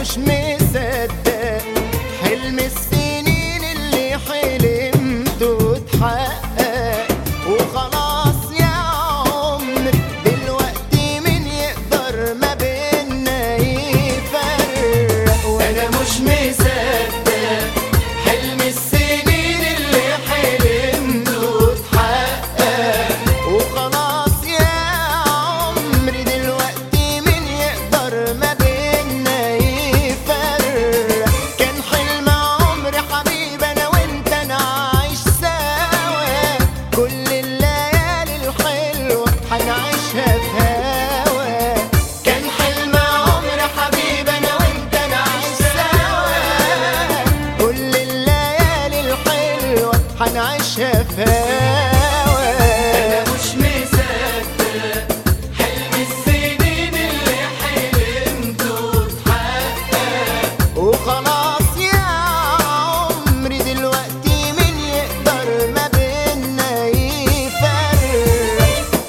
مش مصدق حلم السنين اللي حلمته اتحقق، وخلاص يا عمر دلوقتي مين يقدر ما بينا يفرق. وانا مش مصدق حلم السنين اللي حلمته اتحقق، وخلاص يا عمر دلوقتي مين يقدر ما بينا يفرق. كان حلم عمري حبيبي انا وانت نعيش سوا، كل الليالي الحلوة هنعيشها في هوا. كان حلم عمري حبيبي انا وانت نعيش سوا، كل الليالي الحلوة هنعيشها في هوا. أنا مش مصدق حلم السنين اللي حلمته اتحقق، وخلاص يا عمري دلوقتي مين يقدر ما بينا يفرق.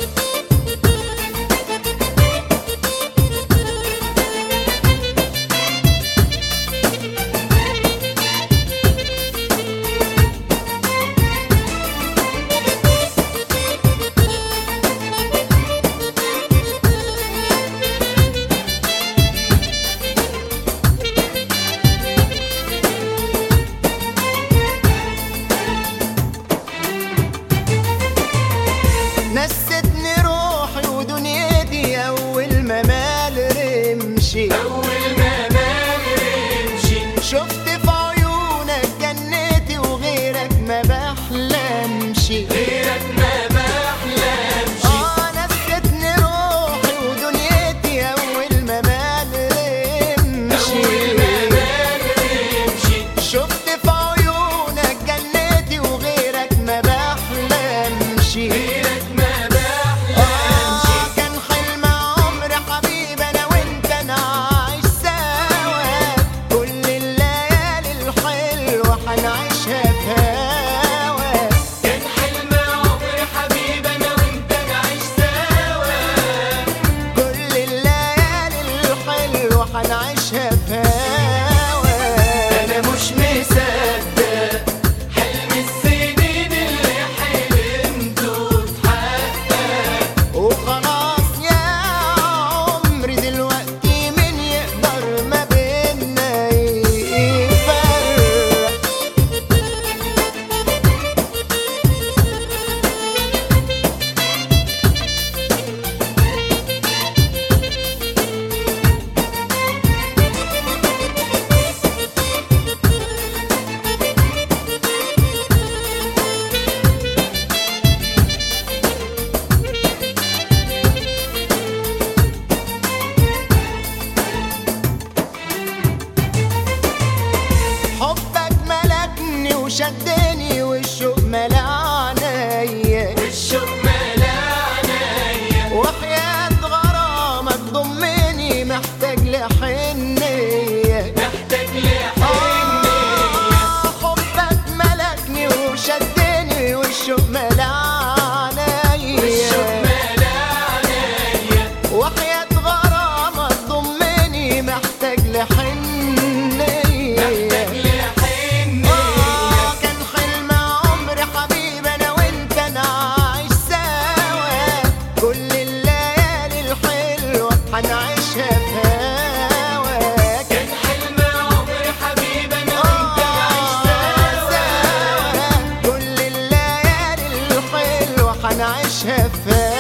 نستني روحي ودنيتي أول ما مال رمشي، أول ما نمشي شفت في عيونك جنتي وغيرك ما بحلمش. غيرك ما بحلمش. نستني روحي ودنيتي أول ما مال رمشي، أول ما نمشي شفت في عيونك جنتي وغيرك ما بحلمش. غيرك ما بحلمش. كان حلم عمري حبيبي انا وانت نعيش سوا، كل الليالي الحلوة هنعيشها في هوا. كان حلم عمري حبيبي أنا وأنت نعيش سوا، كل الليالي الحلوة هنعيشها في هوا. أنا مش مصدق حلم السنين اللي حلمته اتحقق، وخلاص يا عمري دلوقتي مين يقدر ما بينا يفرق. حبك ملكني وشدني والشوق ملا عينيا، والشوق ملا عينيا، وحياة غرامك ضمني محتاج لحنية. محتاج لحنية. حبك ملكني وشدني والشوق ملا والشوق عينيا، ملا عينيا، وحياة غرامك ضمني محتاج لحنية. محتاج لحنية. كان حلم عمري حبيبي انا وانت نعيش سوا، كل الليالي الحلوة هنعيشها في هوا. كان حلم عمري حبيبي أنا وأنت نعيش سوا، كل الليالي الحلوة هنعيشها في